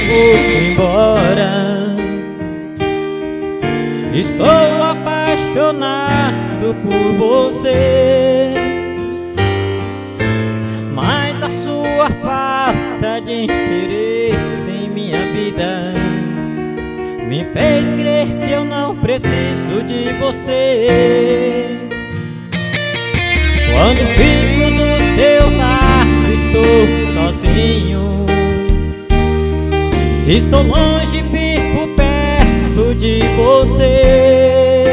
vou embora. Estou apaixonado por você, mas a sua falta de interesse em minha vida me fez crer que eu não preciso de você. Quando fico do seu lado estou sozinho. Se estou longe fico perto de você,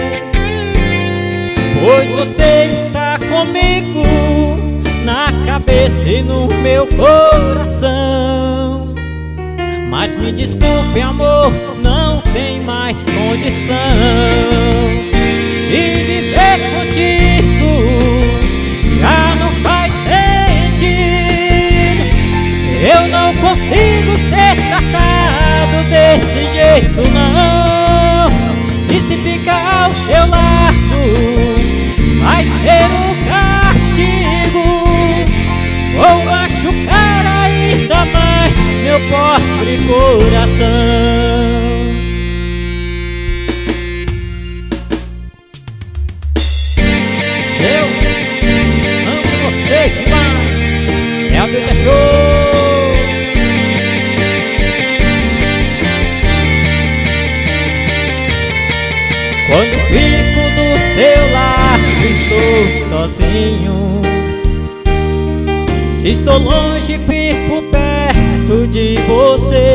pois você está comigo na cabeça e no meu coração. Mas me desculpe, amor, não tem mais condição. E viver contigo já não faz sentido. Eu não consigo ser tratado desse jeito, não. E se ficar ao seu lado vai ser um castigo. Vou machucar ainda mais meu pobre coração. Eu amo você demais. É a vida show. Quando fico do seu lado estou sozinho. Se estou longe fico perto de você,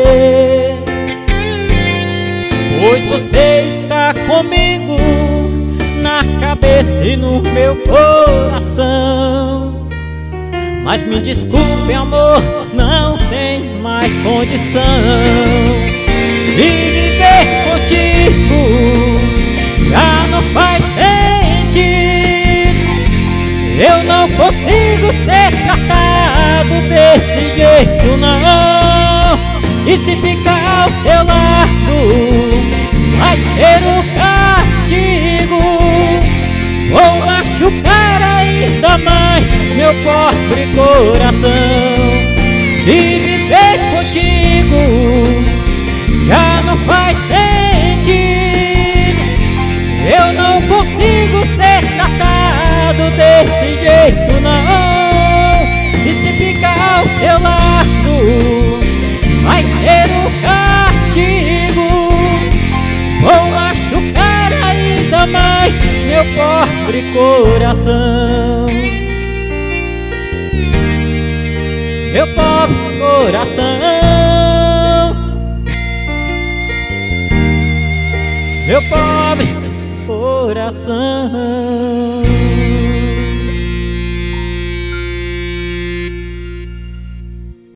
pois você está comigo na cabeça e no meu coração. Mas me desculpe, amor, não tem mais condição. E viver contigo já não faz sentido. Eu não consigo ser tratado desse jeito, não. E se ficar ao seu lado vai ser um castigo. Vou machucar ainda mais meu pobre coração. E viver contigo já não faz sentido. Eu não consigo ser tratado desse jeito, não. E se ficar ao seu lado vai ser um castigo. Vou machucar ainda mais meu pobre coração. Meu pobre coração. Meu pobre coração.